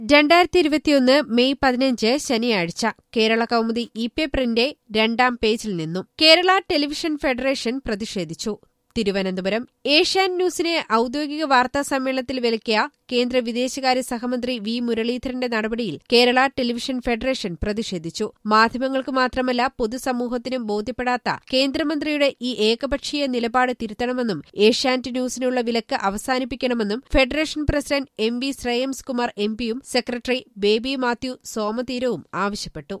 2021 May 15 ശനിയാഴ്ച കേരള കൗമുദി ഇ-പേപ്പറിന്റെ 2-ാം പേജിൽ നിന്നും കേരള ടെലിവിഷൻ ഫെഡറേഷൻ പ്രതിഷേധിച്ചു. തിരുവനന്തപുരം ഏഷ്യാനെറ്റ് ന്യൂസിനെ ഔദ്യോഗിക വാർത്താ സമ്മേളനത്തിൽ വിലക്കിയ കേന്ദ്ര വിദേശകാര്യ സഹമന്ത്രി വി മുരളീധരന്റെ നടപടിയിൽ കേരള ടെലിവിഷൻ ഫെഡറേഷൻ പ്രതിഷേധിച്ചു. മാധ്യമങ്ങൾക്ക് മാത്രമല്ല പൊതുസമൂഹത്തിനും ബോധ്യപ്പെടാത്ത കേന്ദ്രമന്ത്രിയുടെ ഈ ഏകപക്ഷീയ നിലപാട് തിരുത്തണമെന്നും ഏഷ്യാനെറ്റ് ന്യൂസിനുള്ള വിലക്ക് അവസാനിപ്പിക്കണമെന്നും federation president M V Shreyams Kumar എംപിയും സെക്രട്ടറി ബേബി മാത്യു സോമതീരവും ആവശ്യപ്പെട്ടു.